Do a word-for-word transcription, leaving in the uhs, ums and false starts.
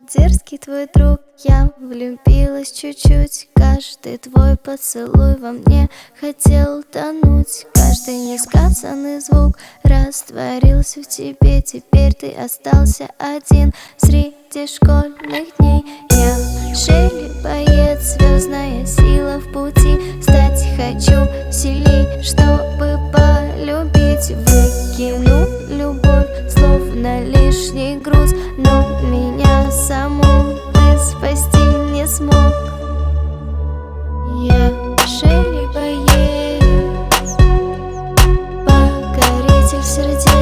Дерзкий твой друг, я влюбилась чуть-чуть. Каждый твой поцелуй во мне хотел тонуть. Каждый несказанный звук растворился в тебе. Теперь ты остался один среди школьных дней. Я Шелли, боец, звездная сила в пути. Стать хочу сильней, чтобы полюбить. Выкину любовь, словно лишний груз, но меня саму ты спасти не смог. Я Шелли, боец, покоритель сердец.